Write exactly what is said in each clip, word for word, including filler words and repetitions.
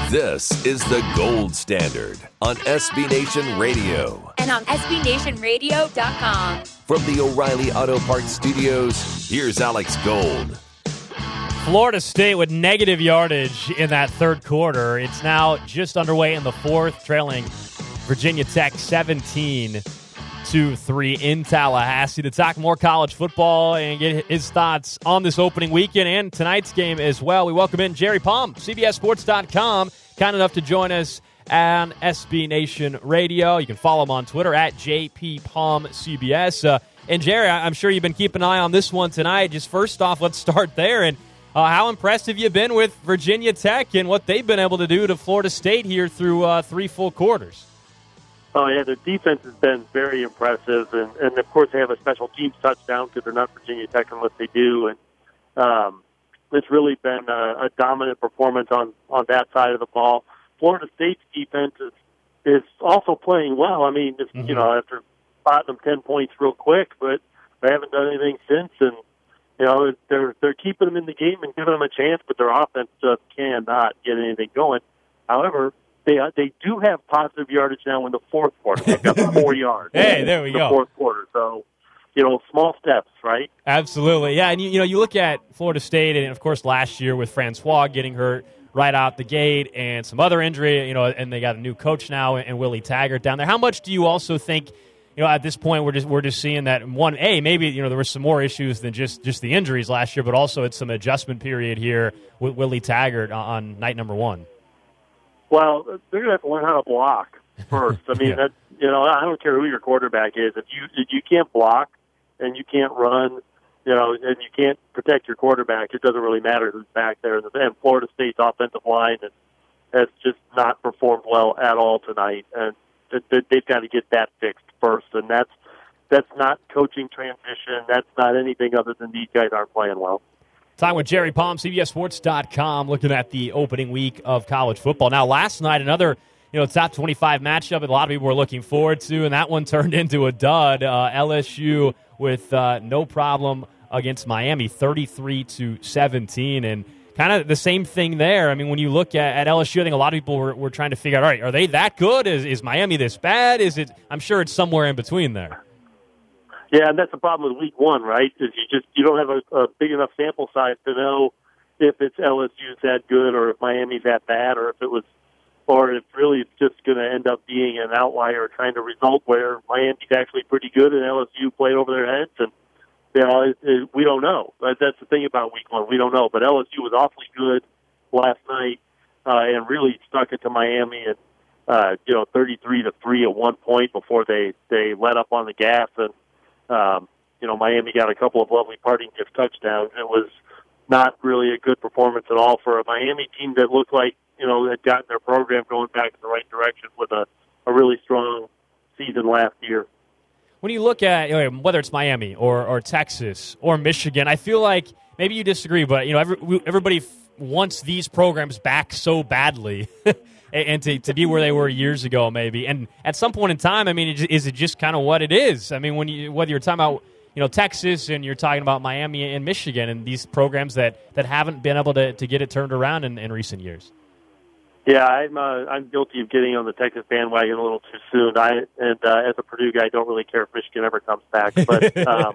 This is the gold standard on S B Nation Radio. And on S B Nation Radio dot com. From the O'Reilly Auto Parts Studios, here's Alex Gold. Florida State with negative yardage in that third quarter. It's now just underway in the fourth, trailing Virginia Tech seventeen to three in Tallahassee. To talk more college football and get his thoughts on this opening weekend and tonight's game as well, we welcome in Jerry Palm, C B S Sports dot com, kind enough to join us on S B Nation Radio. You can follow him on Twitter at J P Palm C B S. Uh, and Jerry, I'm sure you've been keeping an eye on this one tonight. Just first off, let's start there. And uh, how impressed have you been with Virginia Tech and what they've been able to do to Florida State here through uh, three full quarters? Oh, yeah, their defense has been very impressive. And, and of course, they have a special teams touchdown because they're not Virginia Tech unless they do. And um, it's really been a, a dominant performance on, on that side of the ball. Florida State's defense is, is also playing well. I mean, just, mm-hmm. you know, after spotting them ten points real quick, but they haven't done anything since. And, you know, they're they're keeping them in the game and giving them a chance, but their offense just cannot get anything going. However, They uh, they do have positive yardage now in the fourth quarter. They've got four yards. Hey, there we in the go. Fourth quarter. So, you know, small steps, right? Absolutely, yeah. And you, you know, you look at Florida State, and of course, last year with Francois getting hurt right out the gate, and some other injury. You know, and they got a new coach now, and Willie Taggart down there. How much do you also think? You know, at this point, we're just we're just seeing that one. A maybe you know there were some more issues than just just the injuries last year, but also it's some adjustment period here with Willie Taggart on night number one. Well, they're going to have to learn how to block first. I mean, yeah. that you know, I don't care who your quarterback is. If you if you can't block and you can't run, you know, and you can't protect your quarterback, it doesn't really matter who's back there. And Florida State's offensive line has just not performed well at all tonight, and they've got to get that fixed first. And that's that's not coaching transition. That's not anything other than these guys aren't playing well. Time with Jerry Palm, C B S Sports dot com, looking at the opening week of college football. Now, last night, another you know top twenty-five matchup that a lot of people were looking forward to, and that one turned into a dud. Uh, L S U with uh, no problem against Miami, thirty-three to seventeen, and kind of the same thing there. I mean, when you look at, at L S U, I think a lot of people were, were trying to figure out, all right, are they that good? Is, is Miami this bad? Is it? I'm sure it's somewhere in between there. Yeah, and that's the problem with week one, right? Is you just you don't have a, a big enough sample size to know if it's L S U's that good or if Miami's that bad, or if it was, or if really it's just going to end up being an outlier trying to result where Miami's actually pretty good and L S U played over their heads, and you know it, it, we don't know. But that's the thing about week one, we don't know. But L S U was awfully good last night uh, and really stuck it to Miami, and uh, you know thirty-three to three at one point before they they let up on the gas. And Um, you know, Miami got a couple of lovely parting gift touchdowns. It was not really a good performance at all for a Miami team that looked like, you know, had gotten their program going back in the right direction with a, a really strong season last year. When you look at, you know, whether it's Miami or, or Texas or Michigan, I feel like maybe you disagree, but, you know, every, everybody f- wants these programs back so badly. And to, to be where they were years ago, maybe. And at some point in time, I mean, is it just kind of what it is? I mean, when you whether you're talking about you know Texas and you're talking about Miami and Michigan and these programs that, that haven't been able to, to get it turned around in, in recent years. Yeah, I'm uh, I'm guilty of getting on the Texas bandwagon a little too soon. I and uh, as a Purdue guy, I don't really care if Michigan ever comes back, but um,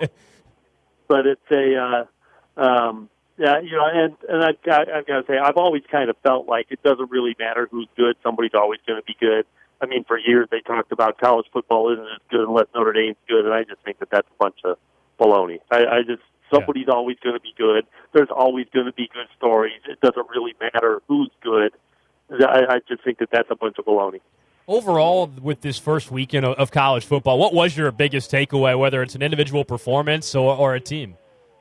but it's a uh, um, Yeah, you know, and and I've got, I've got to say, I've always kind of felt like it doesn't really matter who's good. Somebody's always going to be good. I mean, for years they talked about college football isn't as good unless Notre Dame's good, and I just think that that's a bunch of baloney. I, I just somebody's yeah. always going to be good. There's always going to be good stories. It doesn't really matter who's good. I, I just think that that's a bunch of baloney. Overall, with this first weekend of, of college football, what was your biggest takeaway, whether it's an individual performance or, or a team?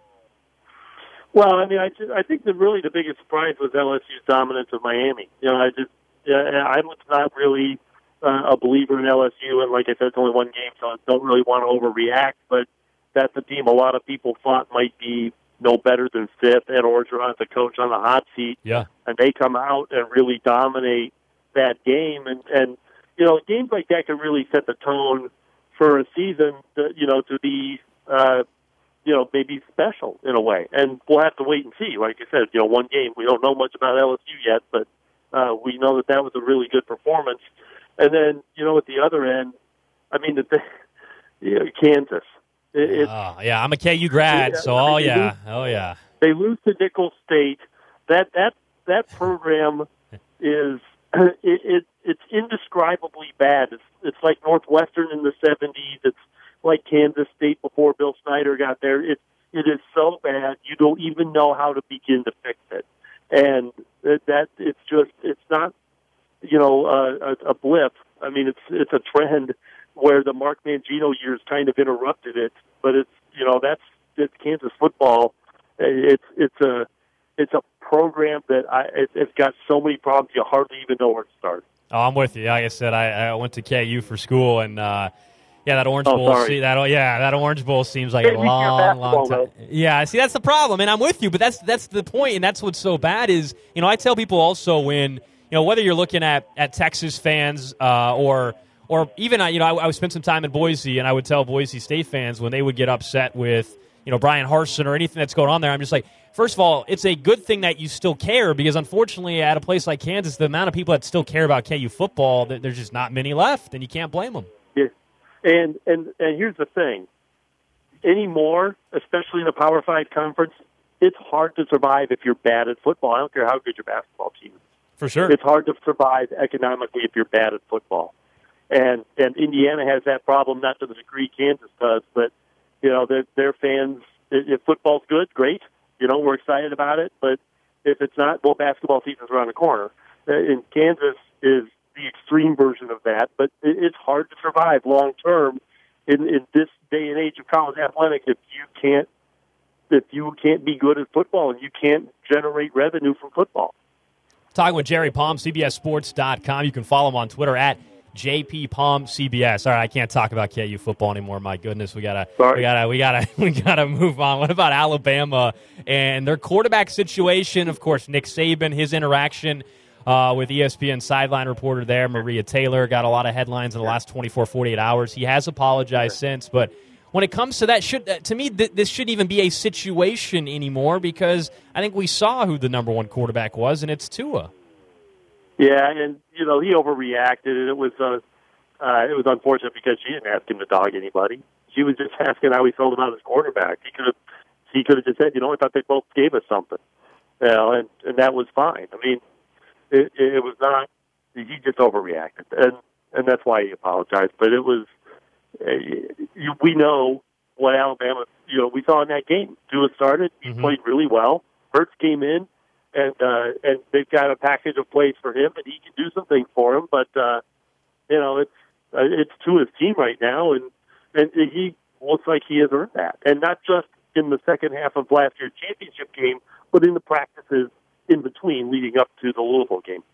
Well, I mean, I just, I think that really the biggest surprise was L S U's dominance of Miami. You know, I just yeah, I'm not really uh, a believer in L S U, and like I said, it's only one game, so I don't really want to overreact. But that's a team a lot of people thought might be no better than fifth. Ed Orgeron's the coach on the hot seat, yeah, and they come out and really dominate that game. And and you know, games like that can really set the tone for a season. To, you know, to be. Uh, you know, maybe special in a way. And we'll have to wait and see. Like I said, you know, one game, we don't know much about L S U yet, but Uh, we know that that was a really good performance. And then, you know, at the other end, I mean, the, you know, Kansas. It, it's, oh, yeah, I'm a K U grad, yeah, so I oh mean, yeah, lose, oh yeah. They lose to Nicholls State. That that that program is it, it it's indescribably bad. It's it's like Northwestern in the seventies. It's like Kansas State before Bill Snyder got there. It it is so bad you don't even know how to begin to fix it. And that, that it's just it's not you know uh, a, a blip. I mean it's it's a trend where the Mark Mangino years kind of interrupted it. But it's you know that's it's Kansas football. It's it's a it's a program that I it, it's got so many problems you hardly even know where to start. Oh, I'm with you. Like I said, I, I went to K U for school, and uh, yeah, that Orange oh, Bowl. Sorry. See, that yeah, that Orange Bowl seems like hey, a long, long time. Though. Yeah, see, that's the problem, and I'm with you. But that's that's the point, and that's what's so bad is you know I tell people also when you know whether you're looking at, at Texas fans uh, or or even you know I, I spent some time in Boise, and I would tell Boise State fans when they would get upset with you know Brian Harsin or anything that's going on there, I'm just like. First of all, it's a good thing that you still care because, unfortunately, at a place like Kansas, the amount of people that still care about K U football, there's just not many left, and you can't blame them. Yeah. And, and, and here's the thing. Anymore, especially in the Power Five conference, it's hard to survive if you're bad at football. I don't care how good your basketball team is. For sure. It's hard to survive economically if you're bad at football. And and Indiana has that problem, not to the degree Kansas does, but, you know, their, their fans, if football's good, great. You know, we're excited about it, but if it's not, well, basketball season's around the corner. And Kansas is the extreme version of that, but it's hard to survive long term in, in this day and age of college athletics if you can't if you can't be good at football and you can't generate revenue from football. Talking with Jerry Palm, C B S Sports dot com. You can follow him on Twitter at J P Palm C B S. All right, I can't talk about K U football anymore. My goodness, we gotta, Sorry. we gotta, we gotta, we gotta move on. What about Alabama and their quarterback situation? Of course, Nick Saban, his interaction uh, with E S P N sideline reporter there, Maria Taylor, got a lot of headlines in the last twenty-four, forty-eight hours. He has apologized since, but when it comes to that, should to me th- this shouldn't even be a situation anymore because I think we saw who the number one quarterback was, and it's Tua. Yeah, and you know he overreacted, and it was uh, uh, it was unfortunate because she didn't ask him to dog anybody. She was just asking how he felt about his quarterback. He could have he could have just said, you know, I thought they both gave us something, you know, and and that was fine. I mean, it, it was not. He just overreacted, and and that's why he apologized. But it was uh, you, we know what Alabama, you know, we saw in that game. Tua started, he mm-hmm. played really well. Hurts came in. And uh, and they've got a package of plays for him, and he can do some things for him. But uh, you know, it's uh, it's to his team right now, and and he looks like he has earned that. And not just in the second half of last year's championship game, but in the practices in between, leading up to the Louisville game.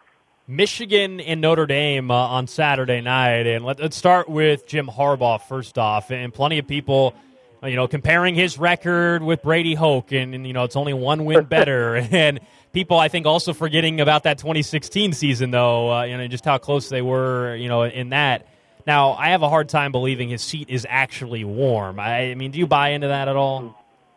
Michigan and Notre Dame uh, on Saturday night, and let, let's start with Jim Harbaugh first off. And plenty of people. You know, comparing his record with Brady Hoke, and, and you know, it's only one win better. And people, I think, also forgetting about that twenty sixteen season, though, uh, you know, just how close they were, you know, in that. Now, I have a hard time believing his seat is actually warm. I, I mean, do you buy into that at all?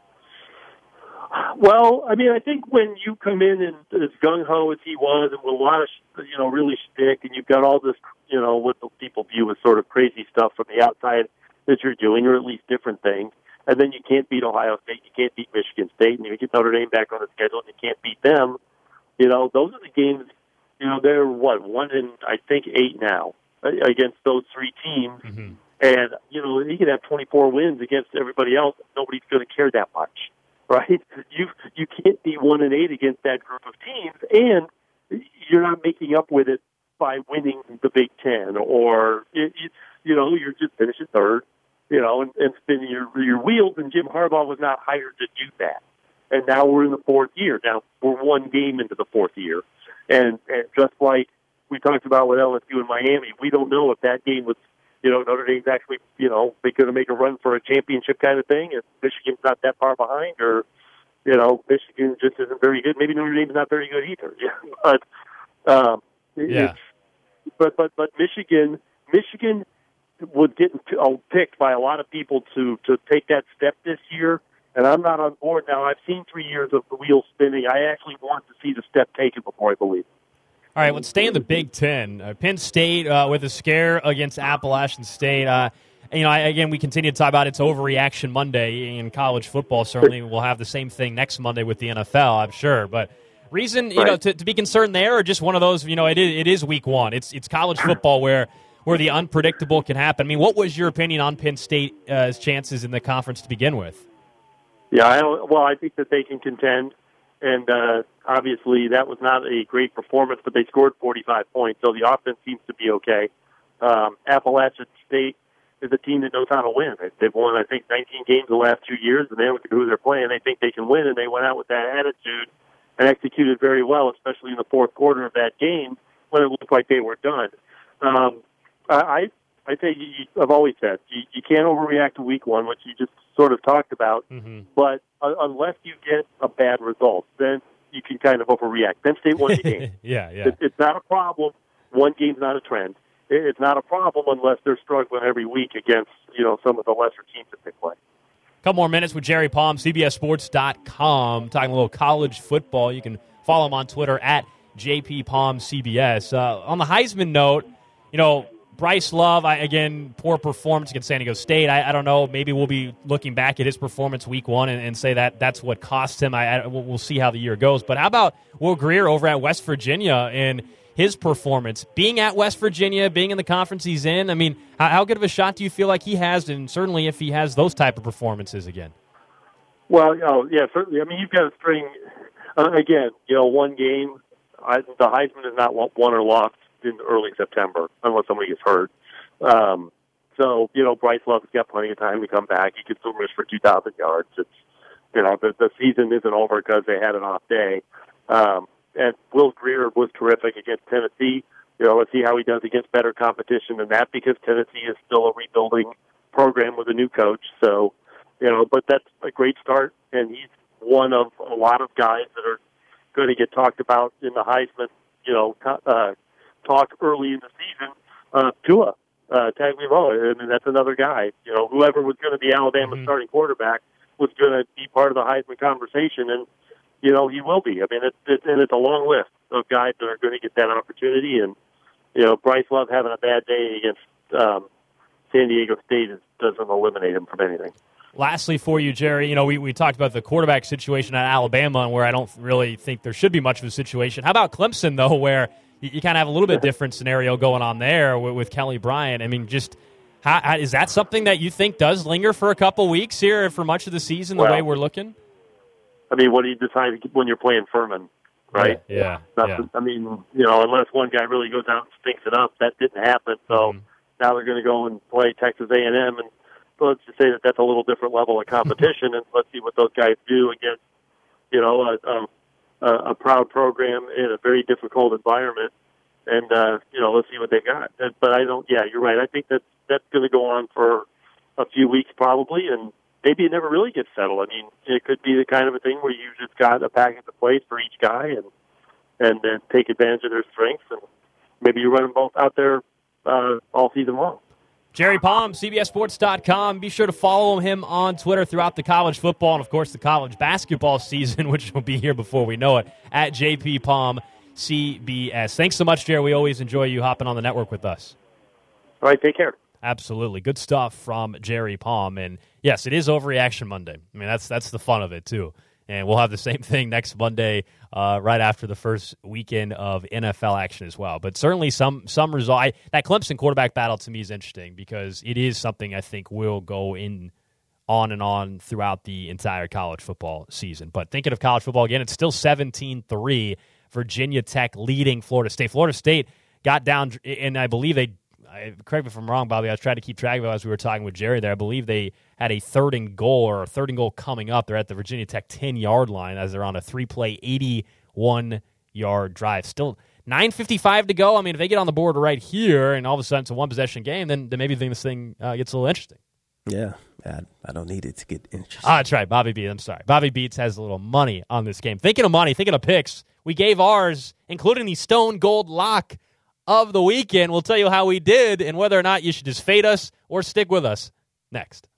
Well, I mean, I think when you come in and as gung-ho as he was, and with a lot of, you know, really shtick, and you've got all this, you know, what the people view as sort of crazy stuff from the outside that you're doing, or at least different things, and then you can't beat Ohio State, you can't beat Michigan State, and you get Notre Dame back on the schedule, and you can't beat them. You know, those are the games. You know, they're what one in I think eight now against those three teams, mm-hmm. and you know he can have twenty-four wins against everybody else. Nobody's going to care that much, right? You you can't be one and eight against that group of teams, and you're not making up with it by winning the Big Ten, or it, it, you know you're just finishing third. You know, and, and spinning your your wheels, and Jim Harbaugh was not hired to do that. And now we're in the fourth year. Now we're one game into the fourth year, and, and just like we talked about with L S U and Miami, we don't know if that game was, you know, Notre Dame's actually, you know, they're going to make a run for a championship kind of thing. If Michigan's not that far behind, or you know, Michigan just isn't very good. Maybe Notre Dame's not very good either. Yeah, but um, yeah, it's, but but but Michigan, Michigan. was getting picked by a lot of people to, to take that step this year, and I'm not on board now. I've seen three years of the wheel spinning. I actually want to see the step taken before I believe. All right, let's stay in the Big Ten. Uh, Penn State uh, with a scare against Appalachian State. Uh, you know, I, again, we continue to talk about it's overreaction Monday in college football. Certainly, we'll have the same thing next Monday with the N F L, I'm sure. But reason, you right. know, to, to be concerned there, or just one of those, you know, it is, it is week one. It's it's college football where where the unpredictable can happen. I mean, what was your opinion on Penn State's uh, chances in the conference to begin with? Yeah, I don't, well, I think that they can contend. And uh, obviously, that was not a great performance, but they scored forty-five points, so the offense seems to be okay. Um, Appalachian State is a team that knows how to win. They've won, I think, nineteen games the last two years, and they look at who they're playing. They think they can win, and they went out with that attitude and executed very well, especially in the fourth quarter of that game when it looked like they were done. Um, I, I think you, I've always said you, you can't overreact to week one, which you just sort of talked about. Mm-hmm. But uh, unless you get a bad result, then you can kind of overreact. Penn State won the game. yeah, yeah. It, it's not a problem. One game's not a trend. It, it's not a problem unless they're struggling every week against, you know, some of the lesser teams that they play. Couple more minutes with Jerry Palm, C B S Sports dot com, talking a little college football. You can follow him on Twitter at J P Palm C B S. Uh, on the Heisman note, you know, Bryce Love, I, again, poor performance against San Diego State. I, I don't know. Maybe we'll be looking back at his performance week one and, and say that that's what cost him. I, I, we'll see how the year goes. But how about Will Grier over at West Virginia and his performance? Being at West Virginia, being in the conference he's in, I mean, how, how good of a shot do you feel like he has, and certainly if he has those type of performances again? Well, oh, yeah, certainly. I mean, you've got a string, uh, again, you know, one game. I, the Heisman is not won or lost in early September, unless somebody gets hurt. Um, so, you know, Bryce Love has got plenty of time to come back. He could still rush for two thousand yards. It's, you know, the, the season isn't over because they had an off day. Um, and Will Grier was terrific against Tennessee. You know, let's see how he does against better competition than that, because Tennessee is still a rebuilding program with a new coach. So, you know, but that's a great start, and he's one of a lot of guys that are going to get talked about in the Heisman, you know, uh, talk early in the season. uh, Tua uh, Tagovailoa. I mean, that's another guy. You know, whoever was going to be Alabama's mm-hmm. starting quarterback was going to be part of the Heisman conversation, and you know he will be. I mean, it's, it's and it's a long list of guys that are going to get that opportunity. And you know, Bryce Love having a bad day against um, San Diego State is, doesn't eliminate him from anything. Lastly for you, Jerry, you know, we, we talked about the quarterback situation at Alabama, and where I don't really think there should be much of a situation. How about Clemson, though, where you, you kind of have a little bit different scenario going on there with, with Kelly Bryant? I mean, just how, how, is that something that you think does linger for a couple weeks here for much of the season, the well, way we're looking? I mean, what do you decide when you're playing Furman, right? Yeah, That's, yeah. I mean, you know, unless one guy really goes out and stinks it up, that didn't happen. So Mm-hmm. now they're going to go and play Texas A and M, and so let's just say that that's a little different level of competition, and let's see what those guys do against, you know, a, a, a proud program in a very difficult environment, and uh, you know, let's see what they got. But I don't. Yeah, you're right. I think that that's going to go on for a few weeks probably, and maybe it never really gets settled. I mean, it could be the kind of a thing where you just got a package of plays for each guy, and and then take advantage of their strengths, and maybe you run them both out there uh, all season long. Jerry Palm, C B S Sports dot com. Be sure to follow him on Twitter throughout the college football and, of course, the college basketball season, which will be here before we know it, at J P Palm C B S. Thanks so much, Jerry. We always enjoy you hopping on the network with us. All right, take care. Absolutely. Good stuff from Jerry Palm. And, yes, it is Overreaction Monday. I mean, that's that's the fun of it, too. And we'll have the same thing next Monday, uh, right after the first weekend of N F L action as well. But certainly some some result. I, that Clemson quarterback battle to me is interesting because it is something I think will go in on and on throughout the entire college football season. But thinking of college football again, it's still seventeen three. Virginia Tech leading Florida State. Florida State got down, and I believe they, I, correct me if I'm wrong, Bobby, I was trying to keep track of it as we were talking with Jerry there. I believe they had a third and goal or a third and goal coming up. They're at the Virginia Tech ten-yard line as they're on a three-play, eighty-one-yard drive. Still nine fifty-five to go. I mean, if they get on the board right here and all of a sudden it's a one-possession game, then, then maybe this thing uh, gets a little interesting. Yeah, I, I don't need it to get interesting. Ah, that's right. Bobby Beats. I'm sorry. Bobby Beats has a little money on this game. Thinking of money, thinking of picks, we gave ours, including the Stone Gold Lock of the weekend. We'll tell you how we did and whether or not you should just fade us or stick with us next.